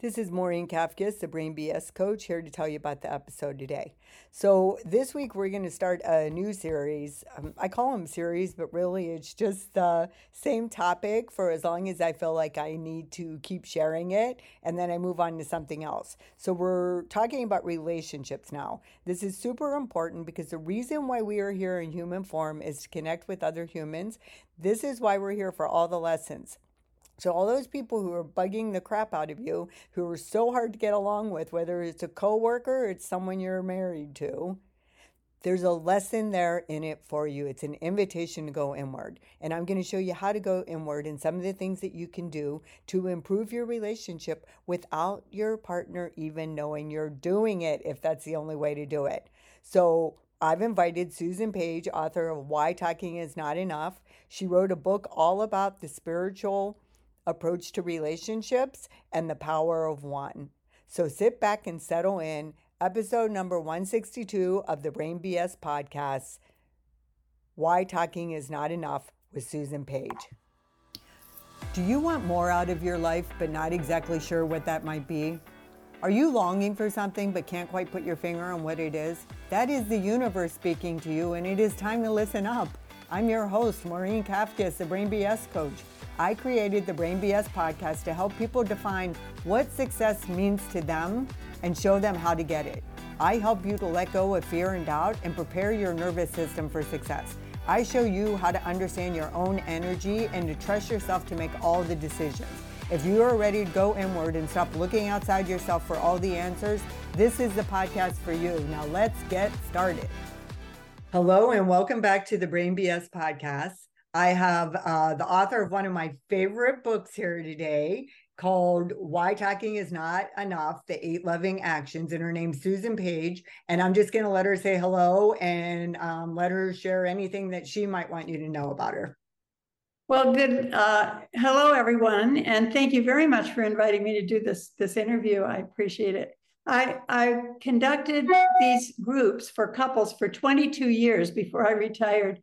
This is Maureen Kafkas, the Brain BS coach, here to tell you about the episode today. So, this week we're going to start a new series. I call them series, but really it's just the same topic for as long as I feel like I need to keep sharing it, and then I move on to something else. So, we're talking about relationships now. This is super important because the reason why we are here in human form is to connect with other humans. This is why we're here for all the lessons. So all those people who are bugging the crap out of you, who are so hard to get along with, whether it's a coworker or it's someone you're married to, there's a lesson there in it for you. It's an invitation to go inward. And I'm going to show you how to go inward and some of the things that you can do to improve your relationship without your partner even knowing you're doing it, if that's the only way to do it. So I've invited Susan Page, author of Why Talking Is Not Enough. She wrote a book all about the spiritual approach to relationships and the power of one. So sit back and settle in. Episode number 162 of the Brain BS podcast, Why Talking Is Not Enough with Susan Page. Do you want more out of your life but not exactly sure what that might be? Are you longing for something but can't quite put your finger on what it is? That is the universe speaking to you, and it is time to listen up. I'm your host, Maureen Kafkas, the Brain BS coach. I created the Brain BS podcast to help people define what success means to them and show them how to get it. I help you to let go of fear and doubt and prepare your nervous system for success. I show you how to understand your own energy and to trust yourself to make all the decisions. If you are ready to go inward and stop looking outside yourself for all the answers, this is the podcast for you. Now let's get started. Hello and welcome back to the Brain BS podcast. I have the author of one of my favorite books here today called Why Talking Is Not Enough, The 8 Loving Actions, and her name's Susan Page. And I'm just going to let her say hello and let her share anything that she might want you to know about her. Well, good. Hello, everyone. And thank you very much for inviting me to do this interview. I appreciate it. I conducted these groups for couples for 22 years before I retired.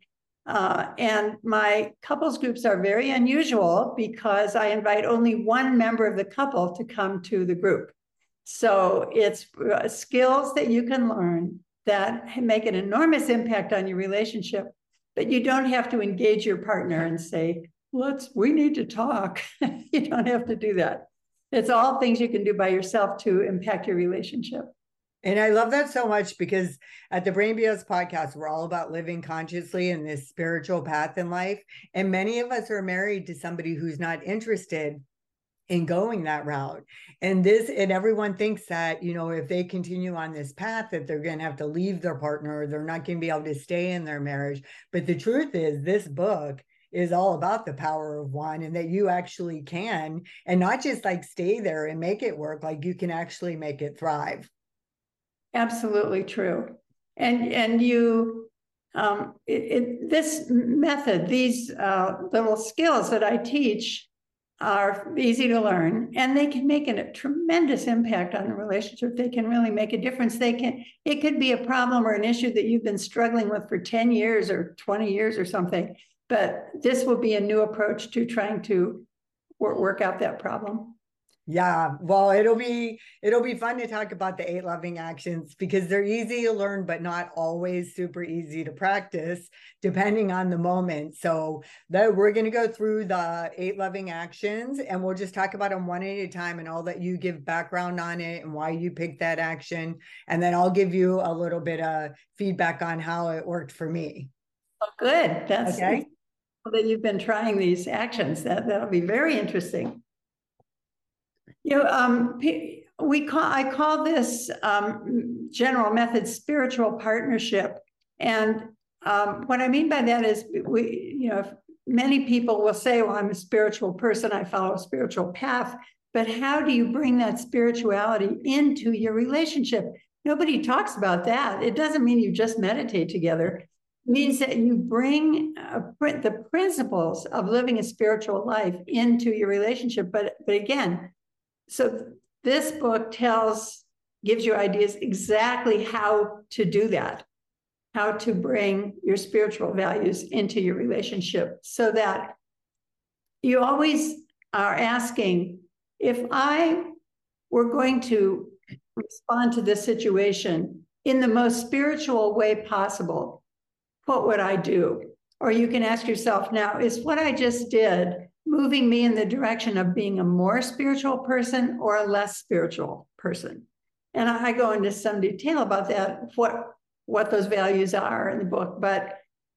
And my couples groups are very unusual because I invite only one member of the couple to come to the group. So it's skills that you can learn that make an enormous impact on your relationship, but you don't have to engage your partner and say, we need to talk. You don't have to do that. It's all things you can do by yourself to impact your relationship. And I love that so much because at the Brain BS podcast, we're all about living consciously in this spiritual path in life. And many of us are married to somebody who's not interested in going that route. And everyone thinks that, if they continue on this path, that they're going to have to leave their partner, or they're not going to be able to stay in their marriage. But the truth is, this book is all about the power of one, and that you actually can, and not just like stay there and make it work, like you can actually make it thrive. Absolutely true. And you, this method, these little skills that I teach are easy to learn, and they can make a tremendous impact on the relationship. They can really make a difference. It could be a problem or an issue that you've been struggling with for 10 years or 20 years or something, but this will be a new approach to trying to work out that problem. Yeah, well, it'll be fun to talk about the 8 loving actions because they're easy to learn, but not always super easy to practice, depending on the moment. So we're going to go through the 8 loving actions, and we'll just talk about them one at a time, and I'll let you give background on it and why you picked that action, and then I'll give you a little bit of feedback on how it worked for me. Oh, good. That's okay. That you've been trying these actions. That'll be very interesting. I call this general method spiritual partnership. And what I mean by that is many people will say, well, I'm a spiritual person, I follow a spiritual path, but how do you bring that spirituality into your relationship? Nobody talks about that. It doesn't mean you just meditate together. It means that you bring the principles of living a spiritual life into your relationship. But again, so this book gives you ideas exactly how to do that, how to bring your spiritual values into your relationship, so that you always are asking, if I we're going to respond to this situation in the most spiritual way possible, what would I do? Or you can ask yourself now, is what I just did moving me in the direction of being a more spiritual person or a less spiritual person? And I go into some detail about that, what those values are in the book, but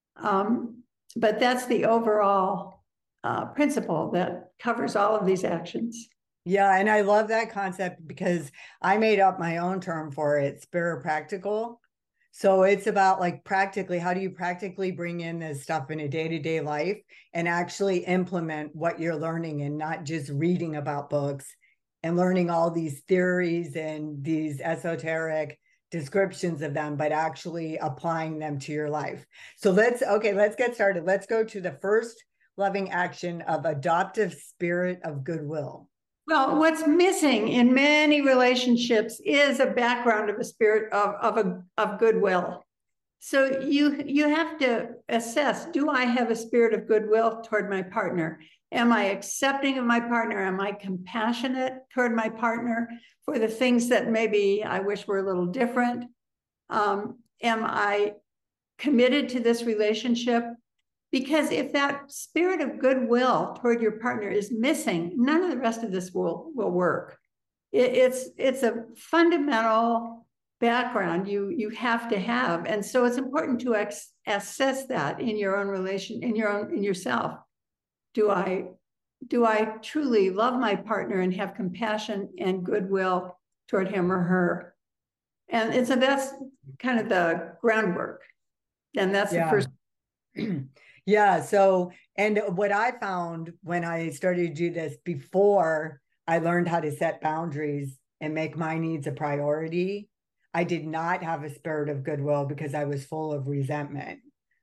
that's the overall principle that covers all of these actions. Yeah, and I love that concept because I made up my own term for it, spirit practical. So it's about like practically, how do you practically bring in this stuff in a day-to-day life and actually implement what you're learning, and not just reading about books and learning all these theories and these esoteric descriptions of them, but actually applying them to your life. So let's get started. Let's go to the first loving action of adoptive spirit of goodwill. Well, what's missing in many relationships is a background of a spirit of goodwill. So you have to assess, do I have a spirit of goodwill toward my partner? Am I accepting of my partner? Am I compassionate toward my partner for the things that maybe I wish were a little different? Am I committed to this relationship? Because if that spirit of goodwill toward your partner is missing, none of the rest of this will work. It's a fundamental background you have to have, and so it's important to assess that in your own relation, in yourself. Do I truly love my partner and have compassion and goodwill toward him or her? And so that's kind of the groundwork, and that's the first. Yeah. So, and what I found when I started to do this, before I learned how to set boundaries and make my needs a priority, I did not have a spirit of goodwill because I was full of resentment.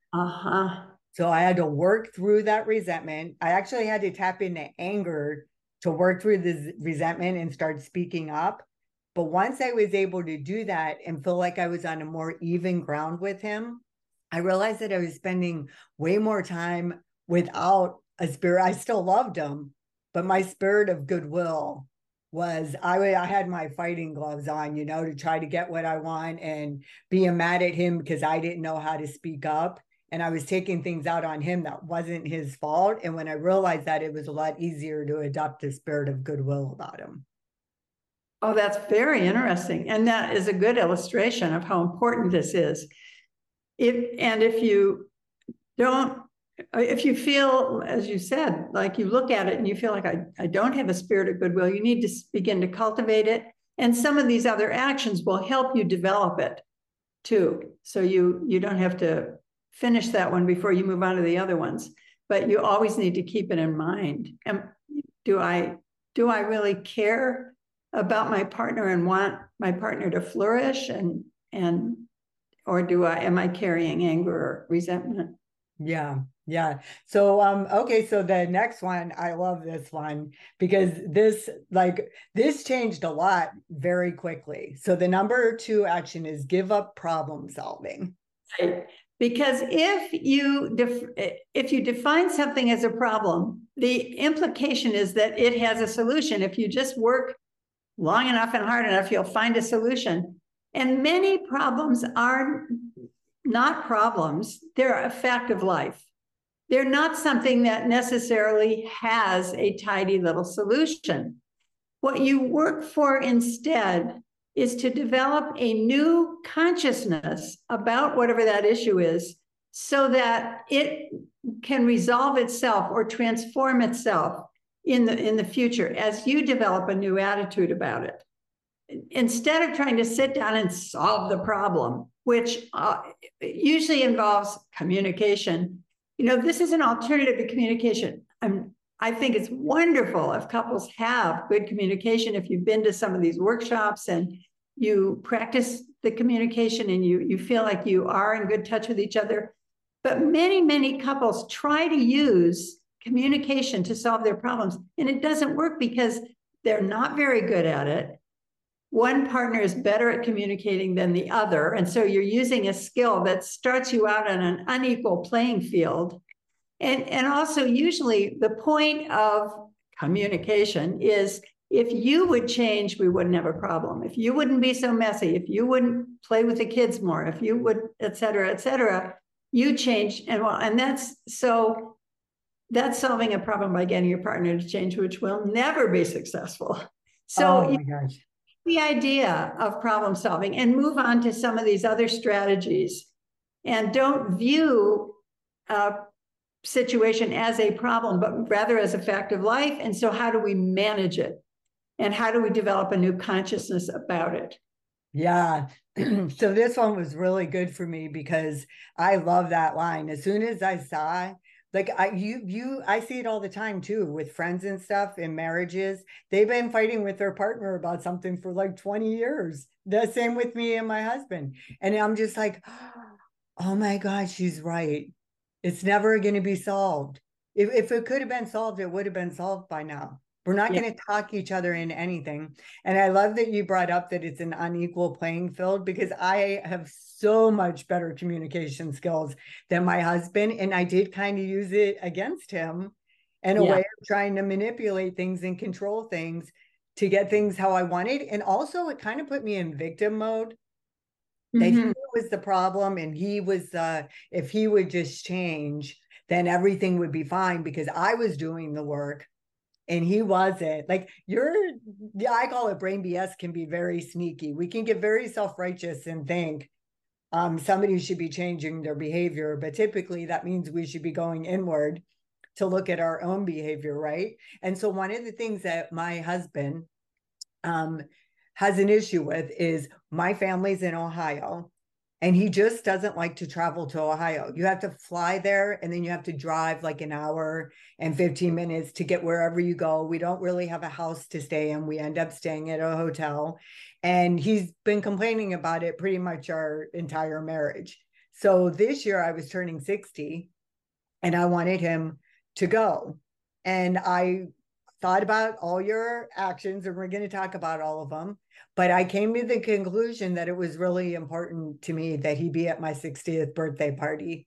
So I had to work through that resentment. I actually had to tap into anger to work through this resentment and start speaking up. But once I was able to do that and feel like I was on a more even ground with him, I realized that I was spending way more time without a spirit. I still loved him, but my spirit of goodwill was, I had my fighting gloves on, to try to get what I want and being mad at him because I didn't know how to speak up. And I was taking things out on him that wasn't his fault. And when I realized that, it was a lot easier to adopt a spirit of goodwill about him. Oh, that's very interesting. And that is a good illustration of how important this is. If you feel, as you said, like you look at it and you feel like I don't have a spirit of goodwill, you need to begin to cultivate it. And some of these other actions will help you develop it too. So you don't have to finish that one before you move on to the other ones, but you always need to keep it in mind. Do I really care about my partner and want my partner to flourish, or am I carrying anger or resentment? Yeah. So okay, so the next one, I love this one because this changed a lot very quickly. So the number 2 action is give up problem solving. Right. Because if you define something as a problem, the implication is that it has a solution. If you just work long enough and hard enough, you'll find a solution. And many problems are not problems. They're a fact of life. They're not something that necessarily has a tidy little solution. What you work for instead is to develop a new consciousness about whatever that issue is, so that it can resolve itself or transform itself in the future as you develop a new attitude about it. Instead of trying to sit down and solve the problem, which usually involves communication, this is an alternative to communication. I think it's wonderful if couples have good communication. If you've been to some of these workshops and you practice the communication and you feel like you are in good touch with each other. But many, many couples try to use communication to solve their problems, and it doesn't work because they're not very good at it. One partner is better at communicating than the other, and so you're using a skill that starts you out on an unequal playing field. And also, usually the point of communication is if you would change, we wouldn't have a problem. If you wouldn't be so messy, if you wouldn't play with the kids more, if you would, et cetera, you change. And that's solving a problem by getting your partner to change, which will never be successful. So oh my gosh. The idea of problem solving and move on to some of these other strategies, and don't view a situation as a problem, but rather as a fact of life. And so how do we manage it? And how do we develop a new consciousness about it? Yeah. So this one was really good for me because I love that line. As soon as I saw, like I see it all the time too with friends and stuff in marriages. They've been fighting with their partner about something for like 20 years. The same with me and my husband. And I'm just like, oh my God, she's right. It's never going to be solved. If it could have been solved, it would have been solved by now. We're not going to talk each other into anything. And I love that you brought up that it's an unequal playing field, because I have so much better communication skills than my husband. And I did kind of use it against him in a way of trying to manipulate things and control things to get things how I wanted. And also it kind of put me in victim mode. That he was the problem, and he was if he would just change, then everything would be fine because I was doing the work and he wasn't. Like I call it brain BS, can be very sneaky. We can get very self-righteous and think somebody should be changing their behavior, but typically that means we should be going inward to look at our own behavior, right? And so one of the things that my husband has an issue with is my family's in Ohio, and he just doesn't like to travel to Ohio. You have to fly there, and then you have to drive like an hour and 15 minutes to get wherever you go. We don't really have a house to stay in. We end up staying at a hotel, and he's been complaining about it pretty much our entire marriage. So this year I was turning 60 and I wanted him to go. And I thought about all your actions, and we're going to talk about all of them. But I came to the conclusion that it was really important to me that he be at my 60th birthday party.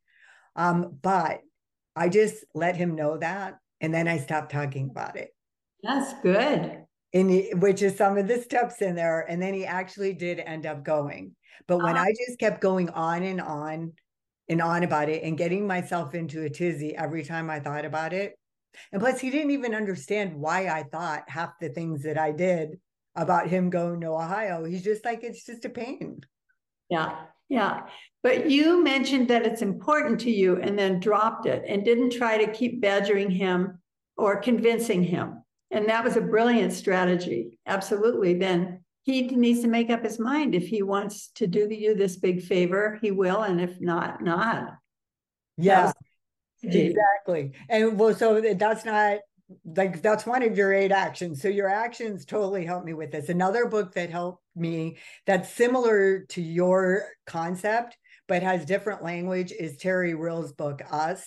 But I just let him know that, and then I stopped talking about it. That's good. Which is some of the steps in there. And then he actually did end up going. But when I just kept going on and on and on about it and getting myself into a tizzy every time I thought about it, and plus, he didn't even understand why I thought half the things that I did about him going to Ohio. He's just like, it's just a pain. Yeah. Yeah. But you mentioned that it's important to you and then dropped it and didn't try to keep badgering him or convincing him. And that was a brilliant strategy. Absolutely. Then he needs to make up his mind. If he wants to do you this big favor, he will. And if not, not. Yeah. Exactly. And well, so that's not like, that's one of your 8 actions. So your actions totally helped me with this. Another book that helped me that's similar to your concept, but has different language, is Terry Real's book, Us.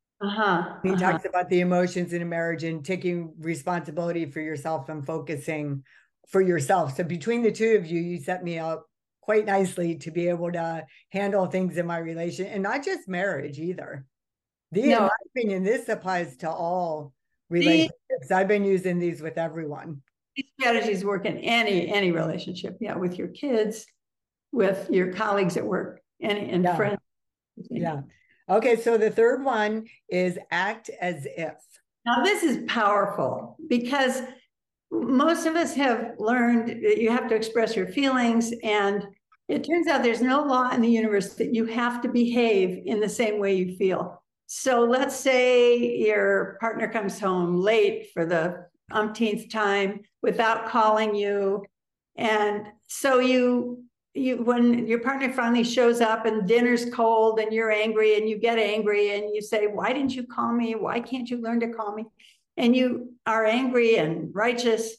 He talks about the emotions in a marriage and taking responsibility for yourself and focusing for yourself. So between the two of you, you set me up quite nicely to be able to handle things in my relation, and not just marriage either. In my opinion, this applies to all relationships. I've been using these with everyone. These strategies work in any relationship. Yeah, with your kids, with your colleagues at work, and friends. Yeah. Okay, so the third one is act as if. Now, this is powerful because most of us have learned that you have to express your feelings, and it turns out there's no law in the universe that you have to behave in the same way you feel. So let's say your partner comes home late for the umpteenth time without calling you. And so when your partner finally shows up and dinner's cold and you're angry and you get angry and you say, why didn't you call me? Why can't you learn to call me? And you are angry and righteous.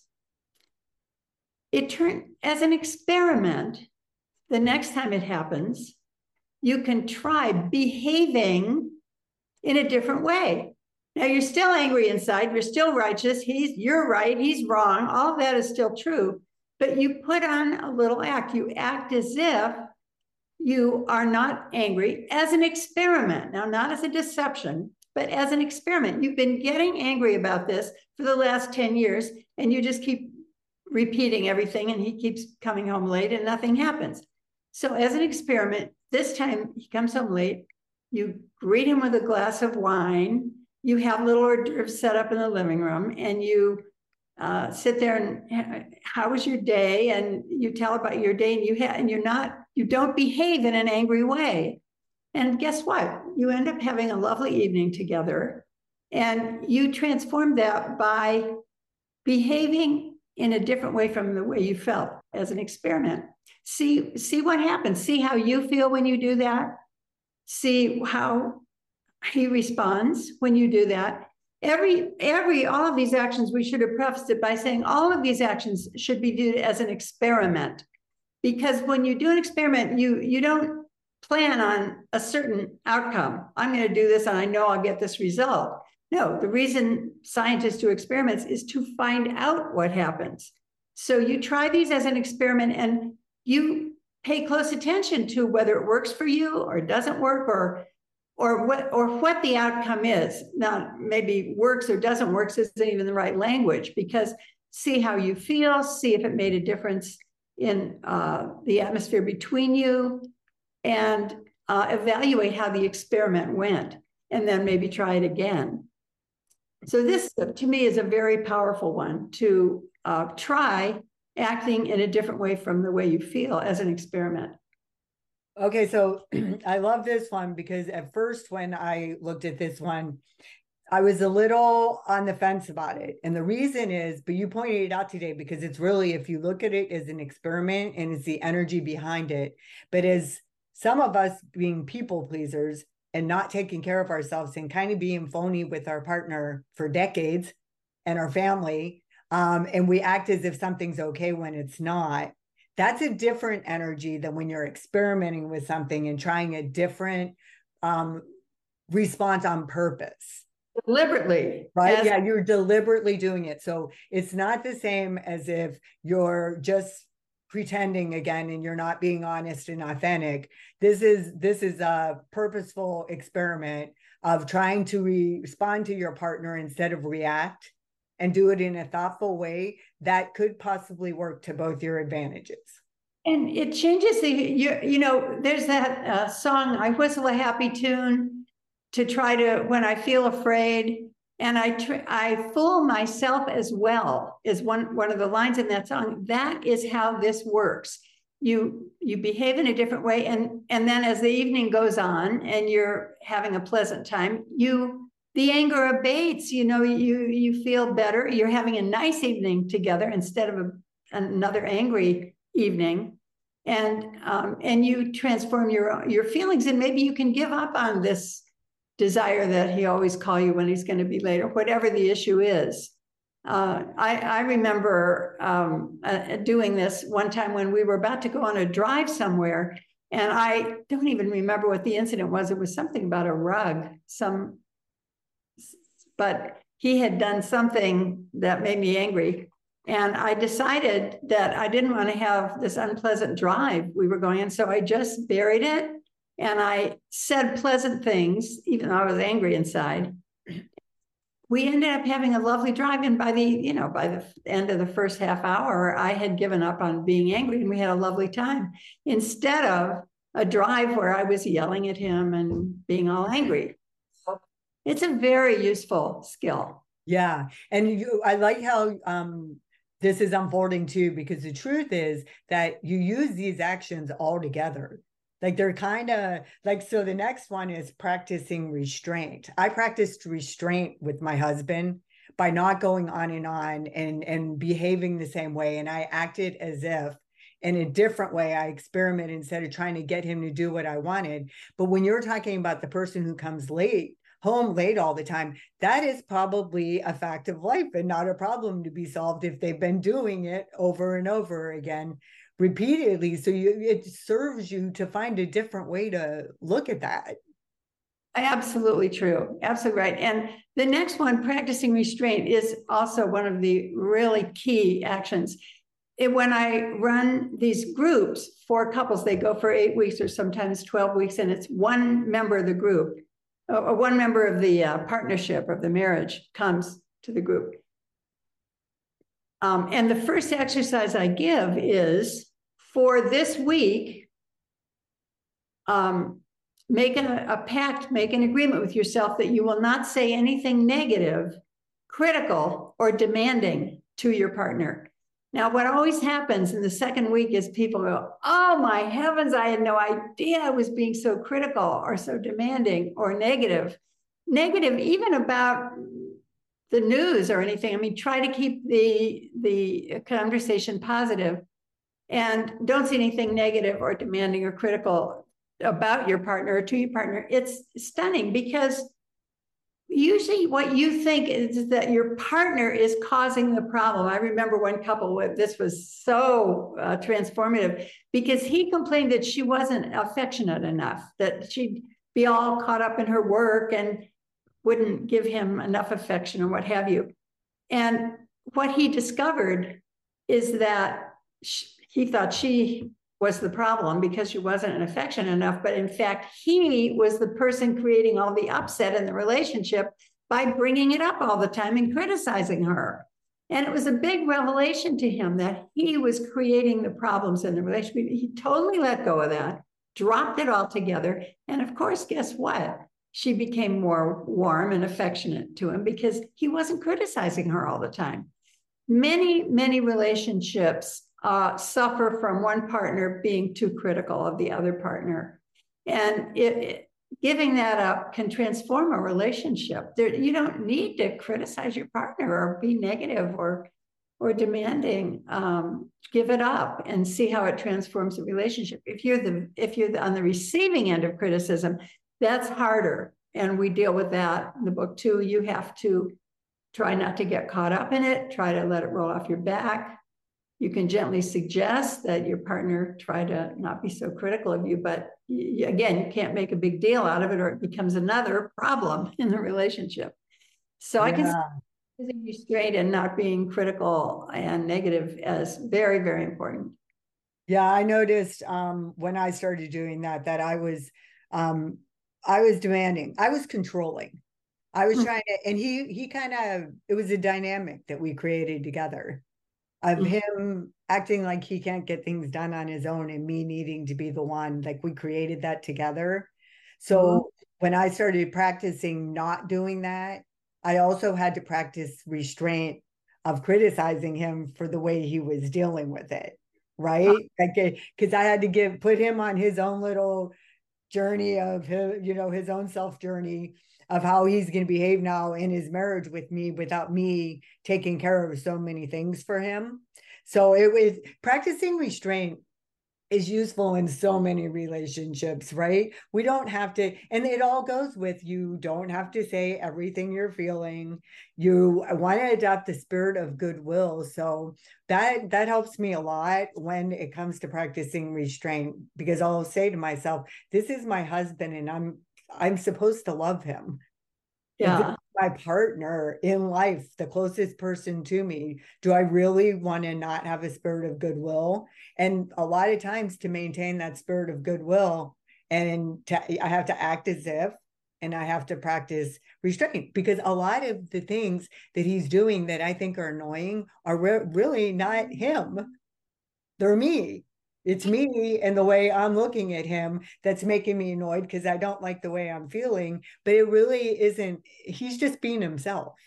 It turned as an experiment. The next time it happens, you can try behaving in a different way. Now you're still angry inside, you're still righteous, you're right, he's wrong, all of that is still true, but you put on a little act. You act as if you are not angry, as an experiment. Now, not as a deception, but as an experiment. You've been getting angry about this for the last 10 years, and you just keep repeating everything, and he keeps coming home late and nothing happens. So as an experiment, this time he comes home late, you greet him with a glass of wine, you have little hors d'oeuvres set up in the living room, and you sit there and how was your day? And you tell about your day, and you don't behave in an angry way. And guess what? You end up having a lovely evening together, and you transform that by behaving in a different way from the way you felt as an experiment. See what happens. See how you feel when you do that. See how he responds when you do that. All of these actions, we should have prefaced it by saying all of these actions should be viewed as an experiment. Because when you do an experiment, you don't plan on a certain outcome. I'm going to do this and I know I'll get this result. No, the reason scientists do experiments is to find out what happens. So you try these as an experiment and you pay close attention to whether it works for you or doesn't work, or what the outcome is. Not maybe works or doesn't work isn't even the right language, because see how you feel, see if it made a difference in the atmosphere between you, and evaluate how the experiment went, and then maybe try it again. So this, to me, is a very powerful one, to try acting in a different way from the way you feel as an experiment. Okay, so I love this one because at first when I looked at this one, I was a little on the fence about it. And the reason is, but you pointed it out today, because it's really, if you look at it as an experiment and it's the energy behind it, but as some of us being people pleasers and not taking care of ourselves and kind of being phony with our partner for decades and our family, and we act as if something's okay when it's not. That's a different energy than when you're experimenting with something and trying a different response on purpose. Deliberately. Right? Yeah, you're deliberately doing it. So it's not the same as if you're just pretending again and you're not being honest and authentic. This is a purposeful experiment of trying to respond to your partner instead of react, and do it in a thoughtful way that could possibly work to both your advantages. And it changes there's that song, I whistle a happy tune to try to, when I feel afraid, and I fool myself as well, is one of the lines in that song. That is how this works. You behave in a different way, and then as the evening goes on and you're having a pleasant time, the anger abates, you feel better. You're having a nice evening together instead of another angry evening. And you transform your feelings, and maybe you can give up on this desire that he always call you when he's going to be late, or whatever the issue is. I remember doing this one time when we were about to go on a drive somewhere, and I don't even remember what the incident was. It was something about a rug, but he had done something that made me angry. And I decided that I didn't want to have this unpleasant drive we were going on. So I just buried it. And I said pleasant things, even though I was angry inside. We ended up having a lovely drive. And by the end of the first half hour, I had given up on being angry, and we had a lovely time, instead of a drive where I was yelling at him and being all angry. It's a very useful skill. Yeah. And I like how this is unfolding too, because the truth is that you use these actions all together. Like they're kind of like, so the next one is practicing restraint. I practiced restraint with my husband by not going on and behaving the same way. And I acted as if in a different way. I experimented instead of trying to get him to do what I wanted. But when you're talking about the person who comes home late all the time, that is probably a fact of life and not a problem to be solved if they've been doing it over and over again repeatedly. So it serves you to find a different way to look at that. Absolutely true. Absolutely right. And the next one, practicing restraint, is also one of the really key actions. When I run these groups for couples, they go for 8 weeks or sometimes 12 weeks, and it's one member of the group, or one member of the partnership of the marriage comes to the group. And the first exercise I give is for this week, make a pact, make an agreement with yourself that you will not say anything negative, critical, or demanding to your partner. Now, what always happens in the second week is people go, oh my heavens, I had no idea I was being so critical or so demanding or negative. Negative even about the news or anything. I mean, try to keep the conversation positive and don't see anything negative or demanding or critical about your partner or to your partner. It's stunning because usually what you think is that your partner is causing the problem. I remember one couple with this was so transformative because he complained that she wasn't affectionate enough, that she'd be all caught up in her work and wouldn't give him enough affection or what have you. And what he discovered is that he thought she was the problem because she wasn't affectionate enough. But in fact, he was the person creating all the upset in the relationship by bringing it up all the time and criticizing her. And it was a big revelation to him that he was creating the problems in the relationship. He totally let go of that, dropped it all together. And of course, guess what? She became more warm and affectionate to him because he wasn't criticizing her all the time. Many relationships suffer from one partner being too critical of the other partner. And giving that up can transform a relationship. You don't need to criticize your partner or be negative or demanding. Give it up and see how it transforms the relationship. If you're on the receiving end of criticism, that's harder. And we deal with that in the book too. You have to try not to get caught up in it, try to let it roll off your back. You can gently suggest that your partner try to not be so critical of you, but again, you can't make a big deal out of it or it becomes another problem in the relationship. So I can see restraint and not being critical and negative as very, very important. Yeah, I noticed when I started doing that I was demanding, I was controlling. I was trying to, and he kind of, it was a dynamic that we created together of him acting like he can't get things done on his own and me needing to be the one, like we created that together. So when I started practicing not doing that, I also had to practice restraint of criticizing him for the way he was dealing with it. Right. Like, because I had to put him on his own little journey of his own self journey of how he's going to behave now in his marriage with me without me taking care of so many things for him. So it was practicing restraint is useful in so many relationships, right? We don't have to, and it all goes with, you don't have to say everything you're feeling. You want to adopt the spirit of goodwill. So that helps me a lot when it comes to practicing restraint, because I'll say to myself, this is my husband and I'm supposed to love him. If this is my partner in life, the closest person to me, do I really want to not have a spirit of goodwill? And a lot of times to maintain that spirit of goodwill, I have to act as if, and I have to practice restraint, because a lot of the things that he's doing that I think are annoying are really not him. They're me. It's me and the way I'm looking at him that's making me annoyed because I don't like the way I'm feeling, but it really isn't. He's just being himself.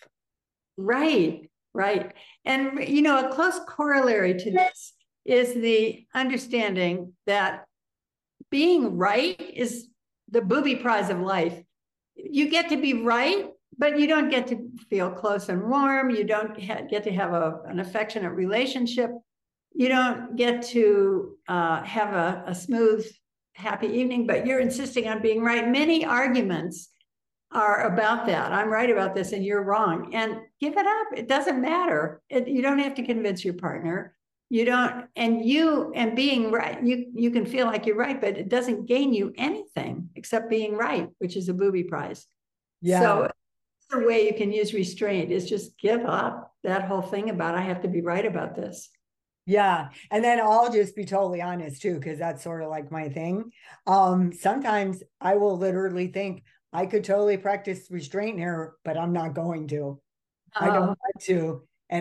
Right. And, a close corollary to this is the understanding that being right is the booby prize of life. You get to be right, but you don't get to feel close and warm. You don't get to have an affectionate relationship. You don't get to have a smooth, happy evening, but you're insisting on being right. Many arguments are about that. I'm right about this and you're wrong. And give it up. It doesn't matter. You don't have to convince your partner. You don't, and being right, you can feel like you're right, but it doesn't gain you anything except being right, which is a booby prize. Yeah. So the way you can use restraint is just give up that whole thing about, I have to be right about this. Yeah. And then I'll just be totally honest too, because that's sort of like my thing. Sometimes I will literally think I could totally practice restraint here, but I'm not going to. I don't want to. And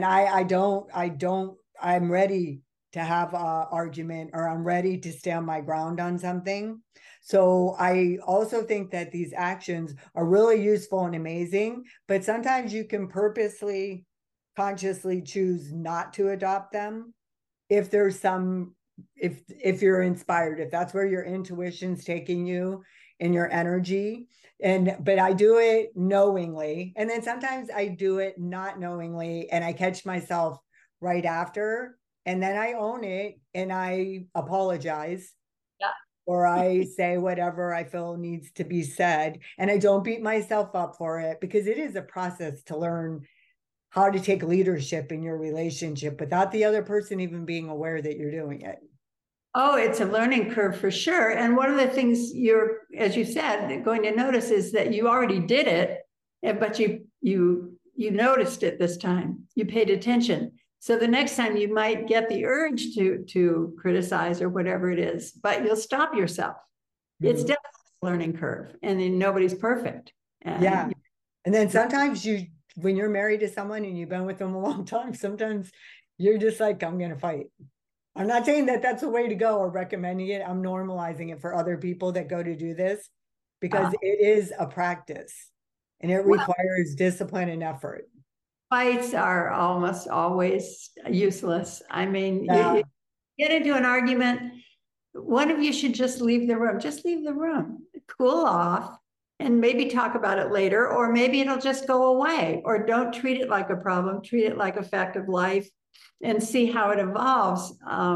I'm ready to have an argument, or I'm ready to stand my ground on something. So I also think that these actions are really useful and amazing, but sometimes you can purposely, consciously choose not to adopt them if there's some, if you're inspired, if that's where your intuition's taking you and your energy. But I do it knowingly, and then sometimes I do it not knowingly, and I catch myself right after, and then I own it and I apologize, Yeah. or I say whatever I feel needs to be said, and I don't beat myself up for it, because it is a process to learn how to take leadership in your relationship without the other person even being aware that you're doing it. Oh, it's a learning curve for sure. And one of the things you're, as you said, going to notice is that you already did it, but you noticed it this time. You paid attention. So the next time you might get the urge to criticize or whatever it is, but you'll stop yourself. It's Mhm. definitely a learning curve, and then nobody's perfect. Yeah. And then sometimes when you're married to someone and you've been with them a long time, sometimes you're just like, I'm going to fight. I'm not saying that that's the way to go or recommending it. I'm normalizing it for other people that go to do this, because it is a practice and it Well, requires discipline and effort. fights are almost always useless. I mean, Yeah. you get into an argument, one of you should just leave the room. Just leave the room, cool off, and maybe talk about it later, or maybe it'll just go away. Or don't treat it like a problem, treat it like a fact of life and see how it evolves.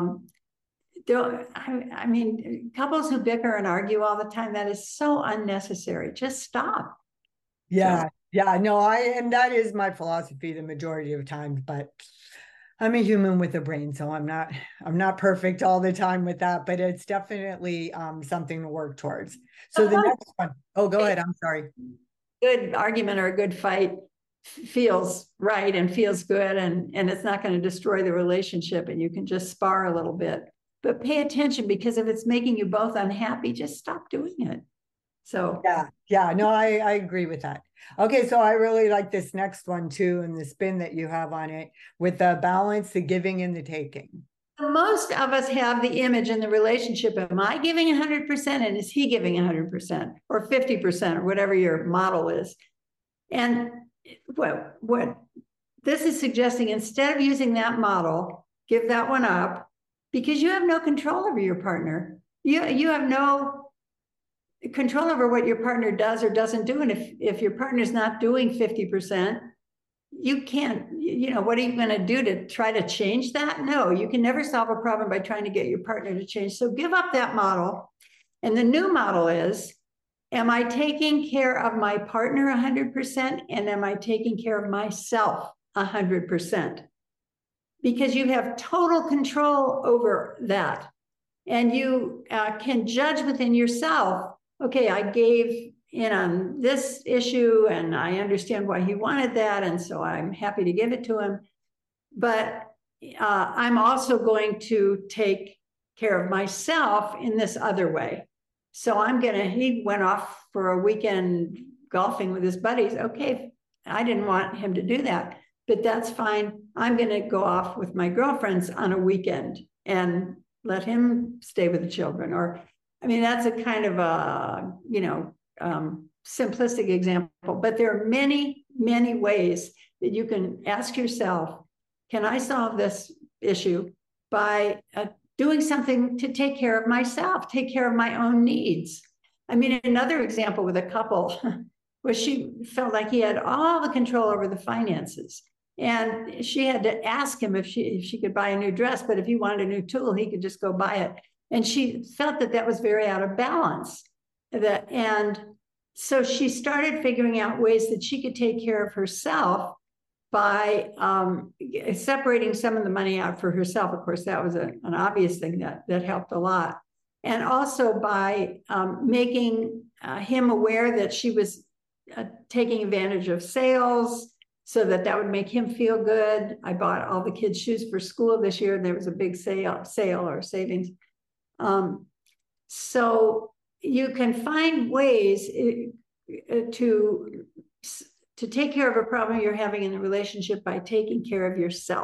I mean, couples who bicker and argue all the time, that is so unnecessary. Just stop. So Yeah. Yeah. No, and that is my philosophy the majority of times, but I'm a human with a brain, so I'm not perfect all the time with that, but it's definitely something to work towards. So the next one, oh, go ahead. I'm sorry. good argument or a good fight feels right and feels good, and it's not going to destroy the relationship, and you can just spar a little bit, but pay attention, because if it's making you both unhappy, just stop doing it. So Yeah, yeah, no, I agree with that. Okay, so I really like this next one too, and the spin that you have on it with the balance, the giving and the taking. most of us have the image in the relationship, am I giving 100% and is he giving 100% or 50% or whatever your model is? And what this is suggesting, instead of using that model, give that one up, because you have no control over your partner. You have no control over what your partner does or doesn't do. And if your partner's not doing 50%, you can't, what are you going to do to try to change that? No, you can never solve a problem by trying to get your partner to change. So give up that model. And the new model is, am I taking care of my partner 100%? And am I taking care of myself 100%? Because you have total control over that. And you can judge within yourself, okay, I gave in on this issue and I understand why he wanted that. And so I'm happy to give it to him. But I'm also going to take care of myself in this other way. So he went off for a weekend golfing with his buddies. Okay, I didn't want him to do that, but that's fine. I'm going to go off with my girlfriends on a weekend and let him stay with the children. Or, I mean, that's a kind of a, simplistic example, but there are many, many ways that you can ask yourself, can I solve this issue by doing something to take care of myself, take care of my own needs? I mean, another example with a couple where she felt like he had all the control over the finances. And she had to ask him if she could buy a new dress, but if he wanted a new tool, he could just go buy it. And she felt that was very out of balance. And so she started figuring out ways that she could take care of herself by separating some of the money out for herself. Of course, that was an obvious thing that helped a lot. And also by making him aware that she was taking advantage of sales, so that would make him feel good. I bought all the kids' shoes for school this year. There was a big sale or savings. So you can find ways to to take care of a problem you're having in the relationship by taking care of yourself.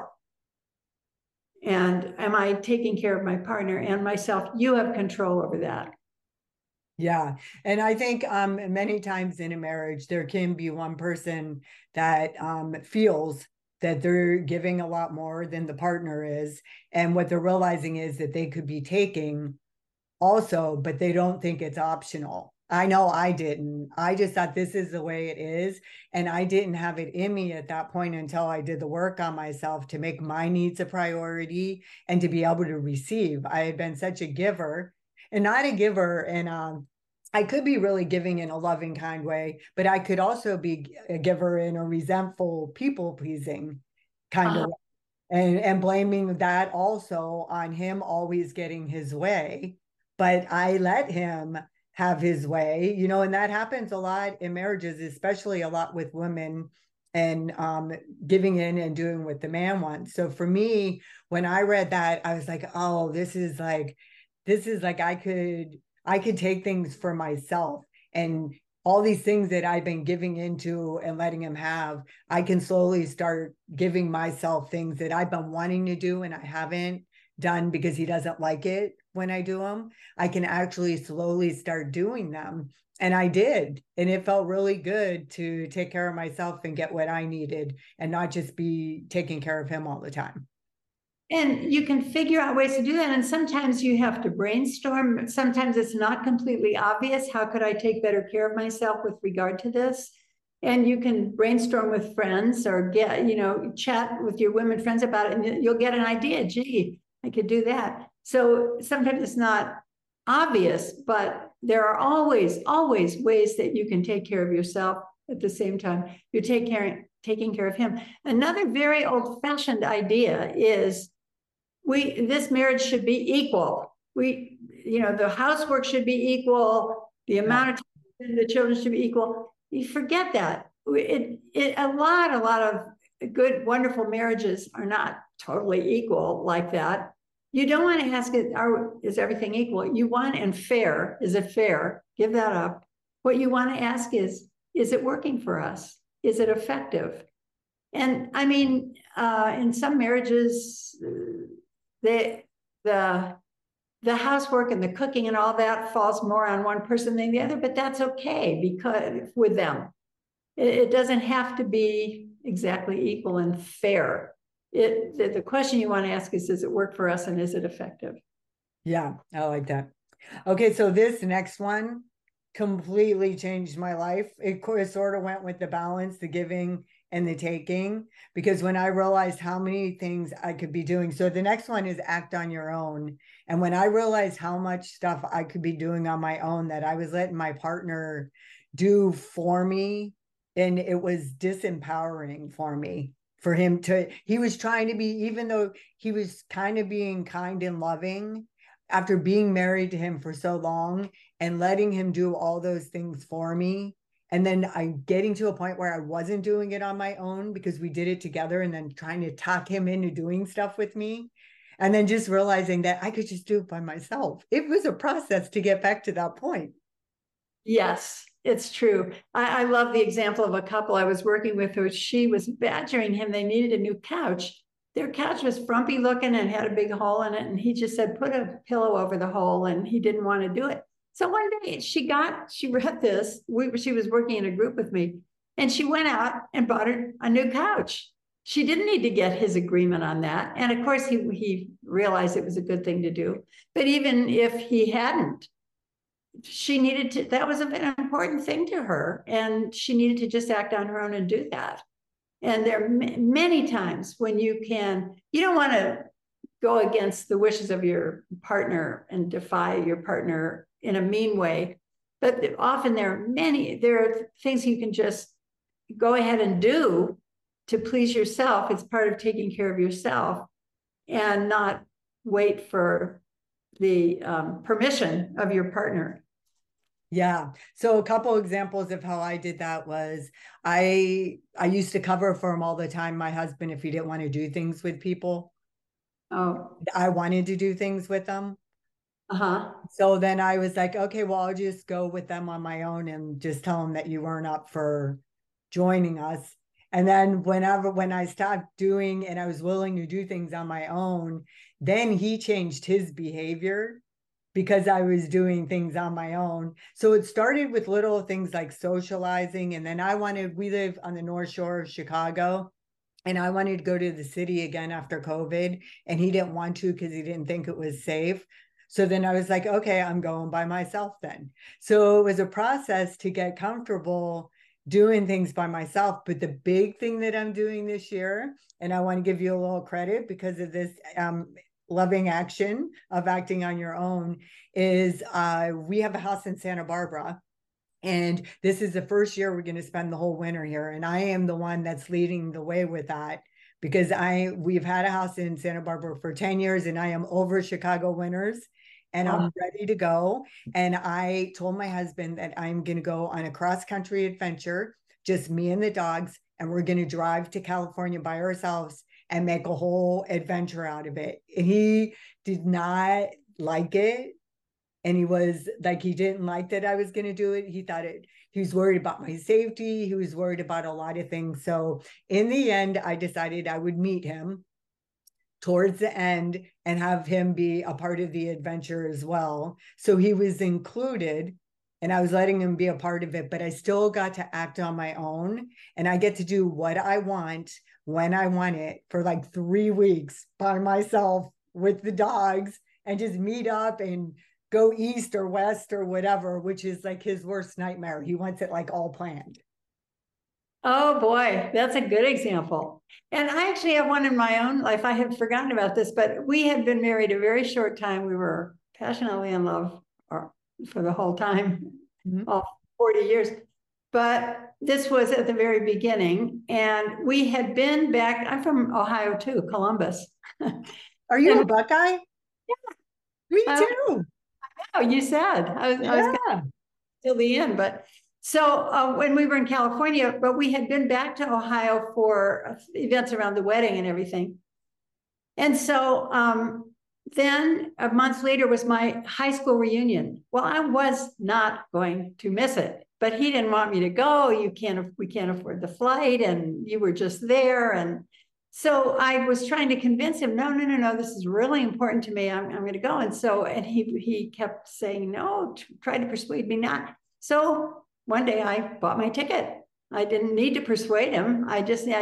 And am I taking care of my partner and myself? You have control over that. Yeah. And I think many times in a marriage, there can be one person that feels that they're giving a lot more than the partner is. And what they're realizing is that they could be taking also, but they don't think it's optional. I know I didn't. I just thought this is the way it is. And I didn't have it in me at that point until I did the work on myself to make my needs a priority and to be able to receive. I had been such a giver and not a giver. And I could be really giving in a loving, kind way, but I could also be a giver in a resentful, people pleasing kind of way. And blaming that also on him always getting his way. But I let him have his way, and that happens a lot in marriages, especially a lot with women and giving in and doing what the man wants. So for me, when I read that, I was like, oh, this is like I could take things for myself, and all these things that I've been giving into and letting him have, I can slowly start giving myself things that I've been wanting to do and I haven't done because he doesn't like it when I do them. I can actually slowly start doing them. And I did. And it felt really good to take care of myself and get what I needed and not just be taking care of him all the time. And you can figure out ways to do that. And sometimes you have to brainstorm. Sometimes it's not completely obvious. How could I take better care of myself with regard to this? And you can brainstorm with friends or chat with your women friends about it, and you'll get an idea. Gee, I could do that. So sometimes it's not obvious, but there are always ways that you can take care of yourself at the same time you're taking care of him. Another very old-fashioned idea is this marriage should be equal. The housework should be equal. The amount of time the children should be equal. You forget that. A lot of good, wonderful marriages are not totally equal like that. You don't want to ask it, is everything equal? You want, and fair. Is it fair? Give that up. What you want to ask is it working for us? Is it effective? And I mean, in some marriages, the housework and the cooking and all that falls more on one person than the other, but that's okay because with them, it doesn't have to be exactly equal and fair. The question you want to ask is, does it work for us and is it effective? Yeah, I like that. Okay, so this next one completely changed my life. It sort of went with the balance, the giving and the taking, because when I realized how many things I could be doing. So the next one is act on your own. And when I realized how much stuff I could be doing on my own that I was letting my partner do for me, and it was disempowering for me. For him he was trying to be, even though he was kind of being kind and loving, after being married to him for so long and letting him do all those things for me. And then I'm getting to a point where I wasn't doing it on my own because we did it together, and then trying to talk him into doing stuff with me. And then just realizing that I could just do it by myself. It was a process to get back to that point. Yes, it's true. I love the example of a couple I was working with who she was badgering him. They needed a new couch. Their couch was frumpy looking and had a big hole in it. And he just said, put a pillow over the hole. And he didn't want to do it. So one day she read this. She was working in a group with me, and she went out and bought her a new couch. She didn't need to get his agreement on that. And of course, he realized it was a good thing to do. But even if he hadn't, she needed to, that was an important thing to her. And she needed to just act on her own and do that. And there are many times when you don't want to go against the wishes of your partner and defy your partner in a mean way. But often there are things you can just go ahead and do to please yourself. It's part of taking care of yourself, and not wait for the permission of your partner. Yeah. So a couple examples of how I did that was I used to cover for him all the time, my husband, if he didn't want to do things with people. Oh. I wanted to do things with them. Uh-huh. So then I was like, okay, well, I'll just go with them on my own and just tell them that you weren't up for joining us. And then when I stopped doing and I was willing to do things on my own, then he changed his behavior because I was doing things on my own. So it started with little things like socializing. And then we live on the North Shore of Chicago. And I wanted to go to the city again after COVID. And he didn't want to because he didn't think it was safe. So then I was like, okay, I'm going by myself then. So it was a process to get comfortable doing things by myself. But the big thing that I'm doing this year, and I want to give you a little credit because of this loving action of acting on your own, is we have a house in Santa Barbara. And this is the first year we're going to spend the whole winter here. And I am the one that's leading the way with that because we've had a house in Santa Barbara for 10 years and I am over Chicago winters and I'm ready to go. And I told my husband that I'm going to go on a cross-country adventure, just me and the dogs, and we're going to drive to California by ourselves and make a whole adventure out of it. He did not like it. And he was like, he didn't like that I was going to do it. He was worried about my safety. He was worried about a lot of things. So in the end, I decided I would meet him towards the end and have him be a part of the adventure as well. So he was included and I was letting him be a part of it, but I still got to act on my own and I get to do what I want when I want it for like 3 weeks by myself with the dogs and just meet up and go east or west or whatever, which is like his worst nightmare. He wants it like all planned. Oh boy, that's a good example. And I actually have one in my own life. I had forgotten about this, but we had been married a very short time. We were passionately in love for the whole time, all 40 years. But this was at the very beginning. And we had been back, I'm from Ohio too, Columbus. Are you a Buckeye? Yeah. Me too. Oh, you said. I was till the end, but so when we were in California, but we had been back to Ohio for events around the wedding and everything. And so then a month later was my high school reunion. Well, I was not going to miss it, but he didn't want me to go. We can't afford the flight, and you were just there. And so I was trying to convince him, no, this is really important to me. I'm going to go. And he kept saying, no, try to persuade me not. So one day I bought my ticket. I didn't need to persuade him. I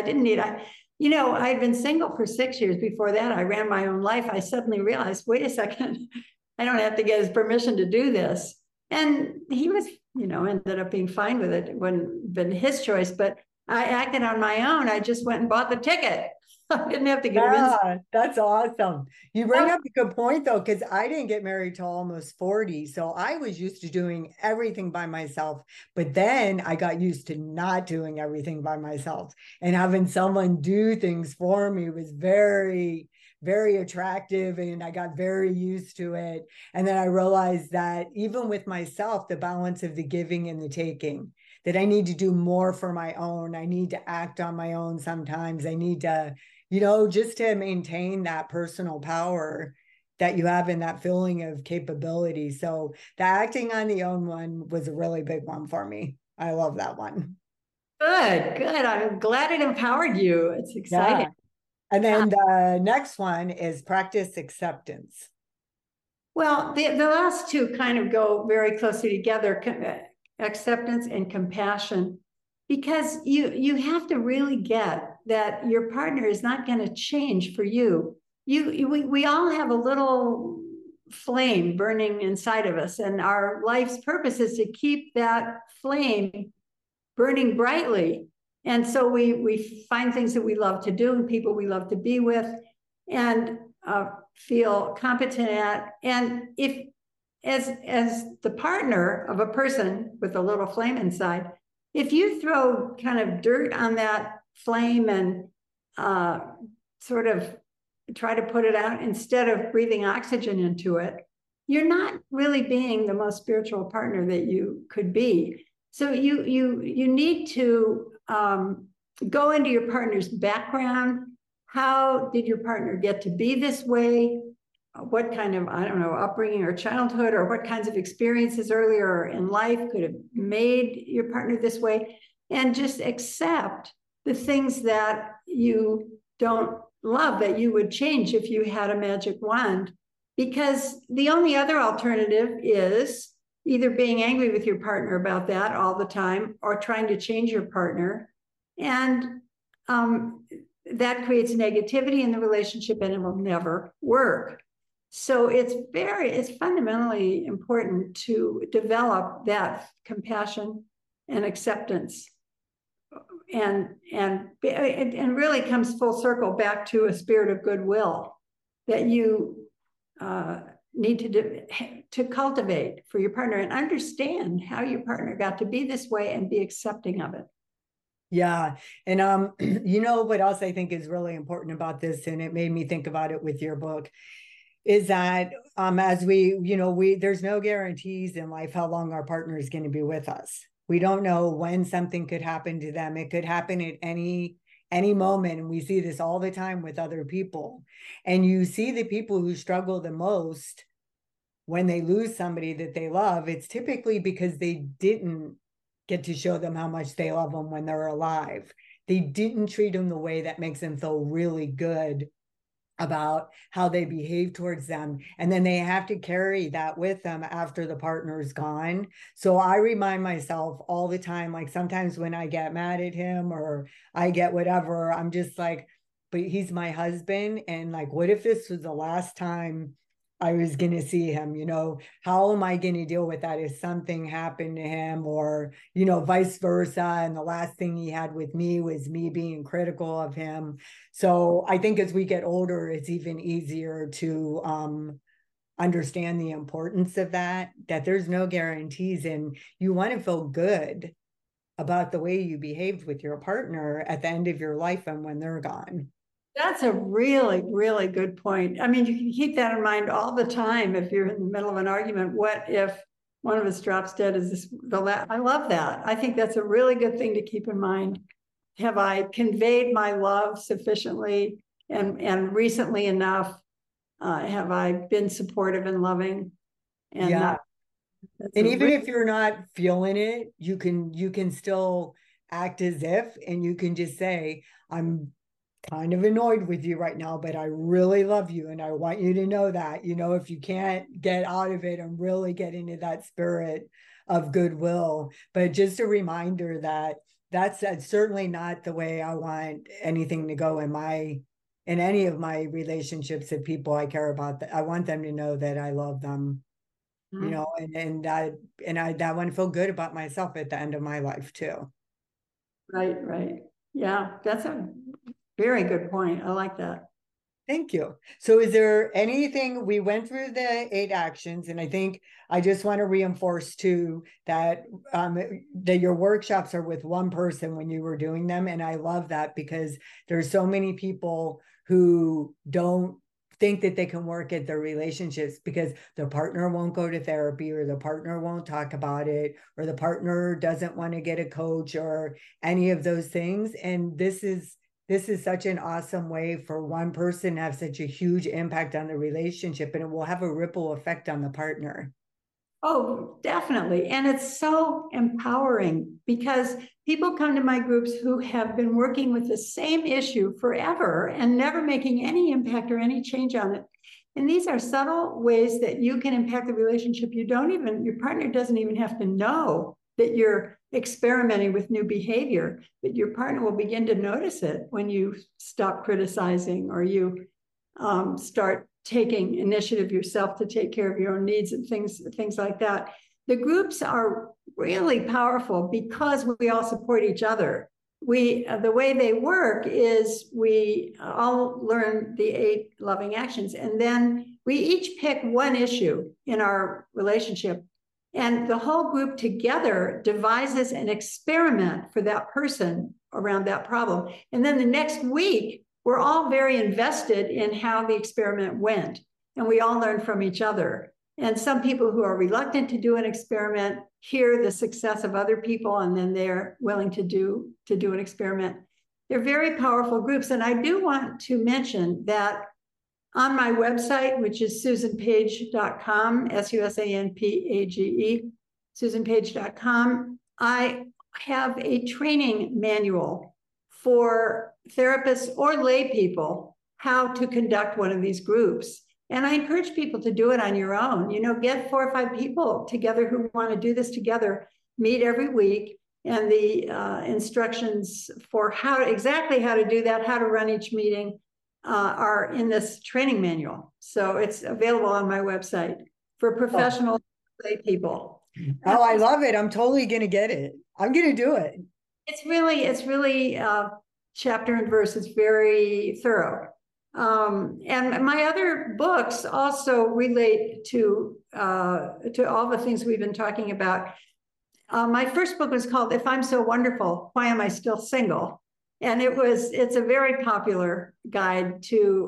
had been single for 6 years before that. I ran my own life. I suddenly realized, wait a second, I don't have to get his permission to do this. And he was, ended up being fine with it. It wouldn't have been his choice, but I acted on my own. I just went and bought the ticket. I didn't have to convince. Yeah, that's awesome. You bring up a good point though, because I didn't get married till almost 40. So I was used to doing everything by myself. But then I got used to not doing everything by myself. And having someone do things for me was very, very attractive. And I got very used to it. And then I realized that even with myself, the balance of the giving and the taking, that I need to do more for my own. I need to act on my own sometimes. I need to, just to maintain that personal power that you have in that feeling of capability. So the acting on the own one was a really big one for me. I love that one. Good. I'm glad it empowered you. It's exciting. Yeah. And then the next one is practice acceptance. Well, the last two kind of go very closely together, acceptance and compassion, because you have to really get that your partner is not going to change for you. We all have a little flame burning inside of us, and our life's purpose is to keep that flame burning brightly. And so we find things that we love to do and people we love to be with and feel competent at. And if as the partner of a person with a little flame inside, if you throw kind of dirt on that flame and sort of try to put it out instead of breathing oxygen into it, you're not really being the most spiritual partner that you could be. So you need to go into your partner's background. How did your partner get to be this way? What kind of, upbringing or childhood, or what kinds of experiences earlier in life could have made your partner this way? and just accept the things that you don't love that you would change if you had a magic wand. Because the only other alternative is either being angry with your partner about that all the time or trying to change your partner. And that creates negativity in the relationship and it will never work. So it's fundamentally important to develop that compassion and acceptance. And really comes full circle back to a spirit of goodwill that you need to cultivate for your partner and understand how your partner got to be this way and be accepting of it. Yeah. And you know what else I think is really important about this, and it made me think about it with your book, is that as we there's no guarantees in life how long our partner is going to be with us. We don't know when something could happen to them. It could happen at any moment. And we see this all the time with other people. And you see the people who struggle the most when they lose somebody that they love, it's typically because they didn't get to show them how much they love them when they're alive. They didn't treat them the way that makes them feel really good about how they behave towards them. And then they have to carry that with them after the partner's gone. So I remind myself all the time, like sometimes when I get mad at him or I get whatever, I'm just like, but he's my husband. And like, what if this was the last time I was going to see him? How am I going to deal with that if something happened to him, or, vice versa? And the last thing he had with me was me being critical of him. So I think as we get older, it's even easier to understand the importance of that there's no guarantees, and you want to feel good about the way you behaved with your partner at the end of your life and when they're gone. That's a really, really good point. I mean, you can keep that in mind all the time. If you're in the middle of an argument, what if one of us drops dead? I love that. I think that's a really good thing to keep in mind. Have I conveyed my love sufficiently and recently enough? Have I been supportive and loving? And yeah. And even if you're not feeling it, you can still act as if, and you can just say, I'm kind of annoyed with you right now, but I really love you. And I want you to know that, if you can't get out of it and really get into that spirit of goodwill. But just a reminder that that's certainly not the way I want anything to go in any of my relationships with people I care about. I want them to know that I love them, and I want to feel good about myself at the end of my life too. Right. Yeah, that's a very good point. I like that. Thank you. So is there anything, we went through the 8 actions, and I think I just want to reinforce too that your workshops are with one person when you were doing them. And I love that because there's so many people who don't think that they can work at their relationships because the partner won't go to therapy, or the partner won't talk about it, or the partner doesn't want to get a coach, or any of those things. And this is such an awesome way for one person to have such a huge impact on the relationship, and it will have a ripple effect on the partner. Oh, definitely. And it's so empowering because people come to my groups who have been working with the same issue forever and never making any impact or any change on it. And these are subtle ways that you can impact the relationship. Your partner doesn't even have to know that you're experimenting with new behavior, but your partner will begin to notice it when you stop criticizing, or you start taking initiative yourself to take care of your own needs and things like that. The groups are really powerful because we all support each other. The way they work is we all learn the 8 loving actions, and then we each pick one issue in our relationship, and the whole group together devises an experiment for that person around that problem. And then the next week, we're all very invested in how the experiment went, and we all learn from each other. And some people who are reluctant to do an experiment hear the success of other people, and then they're willing to do an experiment. They're very powerful groups. And I do want to mention that on my website, which is susanpage.com, SUSANPAGE, susanpage.com, I have a training manual for therapists or lay people how to conduct one of these groups. And I encourage people to do it on your own. Get 4 or 5 people together who want to do this together, meet every week, and the instructions for exactly how to do that, how to run each meeting, are in this training manual. So it's available on my website for professional lay people. Oh, I love it. I'm totally going to get it. I'm going to do it. It's really chapter and verse. It's very thorough. And my other books also relate to all the things we've been talking about. My first book was called If I'm So Wonderful, Why Am I Still Single? And it's a very popular guide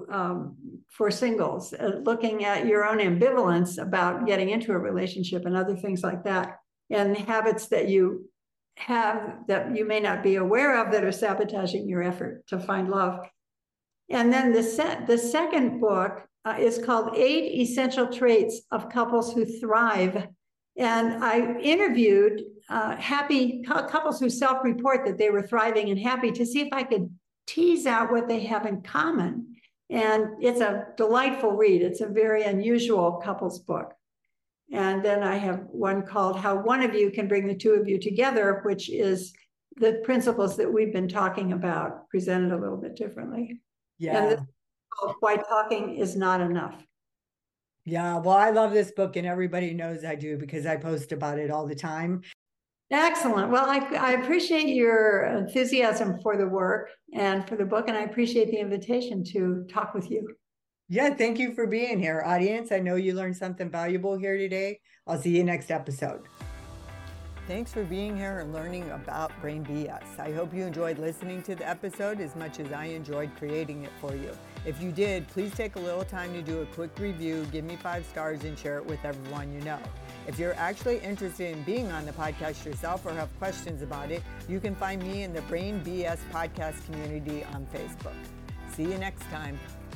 for singles, looking at your own ambivalence about getting into a relationship and other things like that, and habits that you have that you may not be aware of that are sabotaging your effort to find love. And then the second book is called 8 Essential Traits of Couples Who Thrive. And I interviewed happy couples who self-report that they were thriving and happy to see if I could tease out what they have in common. And it's a delightful read. It's a very unusual couples book. And then I have one called How One of You Can Bring the Two of You Together, which is the principles that we've been talking about, presented a little bit differently. Yeah. And this is called Why Talking Is Not Enough. Yeah, well, I love this book, and everybody knows I do because I post about it all the time. Excellent. Well, I appreciate your enthusiasm for the work and for the book, and I appreciate the invitation to talk with you. Yeah, thank you for being here, audience. I know you learned something valuable here today. I'll see you next episode. Thanks for being here and learning about Brain BS. I hope you enjoyed listening to the episode as much as I enjoyed creating it for you. If you did, please take a little time to do a quick review, give me 5 stars, and share it with everyone you know. If you're actually interested in being on the podcast yourself or have questions about it, you can find me in the Brain BS podcast community on Facebook. See you next time.